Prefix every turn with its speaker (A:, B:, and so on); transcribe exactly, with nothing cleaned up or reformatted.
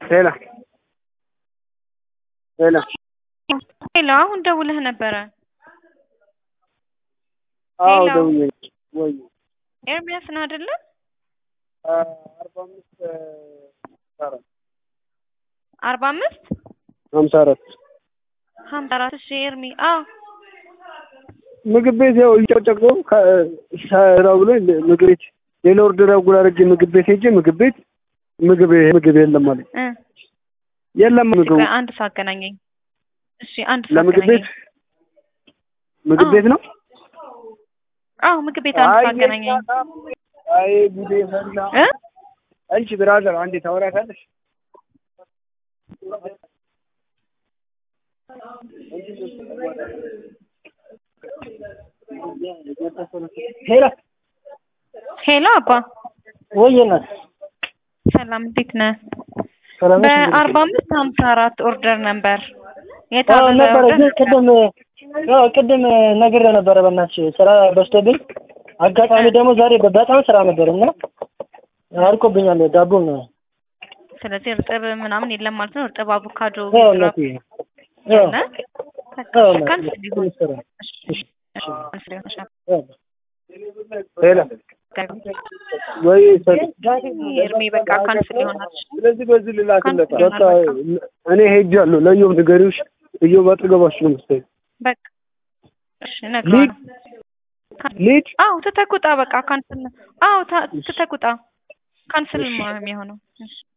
A: ሄሎ ሄሎ
B: ሄሎ አሁን ደውለህ ነበረ?
A: አዎ ደውዬ ወይ
B: ኤርሚያስ ነው አይደለ?
A: አርባ አምስት
B: አርባ አምስት
A: ሃምሳ አራት
B: ሃምሳ አራት እሺ ኤርሚ አዎ
A: ምግብ ቤት ያው እየጨጨቁ ከሰራው ብሎ ምግብ ቤት ሌላ ኦርደር አጉራረጅ ምግብ ቤት ሄጄ ምግብ ቤት ምግብ ምግብ የለም ማለት
B: እ
A: የለም ምግብ
B: አንድ ሰው አገናኘኝ። እሺ አንድ ሰው
A: ለምግብ ቤት ምግብ ቤት ነው?
B: አዎ ምግብ ቤት አንድ ሰው አገናኘኝ።
A: አይ ጉዴ ፈላ
B: እ
A: አንቺ ብራዘር አንዴ ታወራታለሽ? ሄሎ
B: ሄሎ አባ
A: ወይና
B: ሰላም እንዴት ነህ? በአርባ አምስት ሃምሳ አራት ኦርደር ነበር
C: አዎ ነበር ግን ቅድም አዎ ቅድም ነገር ነበር በእናትሽ ስራ በስተብኝ አጋጣሚ ደግሞ ዛሬ በጣም ስራ ነበርና አልቆብኛል ዳቦ ነው።
B: ስለዚህ እርጥብ ምናምን የለም ማለት ነው። እርጥብ አቮካዶ
C: አዎ ነው አዎ አዎ
B: ካን
A: ሄሎ ወይ
B: ኤርሚ በቃ ካንስል ይሆናል።
A: ስለዚህ በዚህ ልላክለት በቃ እኔ ሄጃለሁ። ለዮብ ንገሪውሽ እዮብ አጠገባሽ ነው መሰለኝ።
B: በቃ እሺ ነግረዋለሁ።
A: ሊድ
B: አዎ ተተኩጣ በቃ ካንስል አዎ ተተኩጣ ካንስል ነው የሚሆነው።